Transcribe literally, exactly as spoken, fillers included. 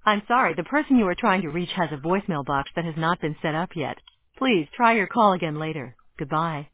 I'm sorry, the person you are trying to reach has a voicemail box that has not been set up yet. Please try your call again later. Goodbye.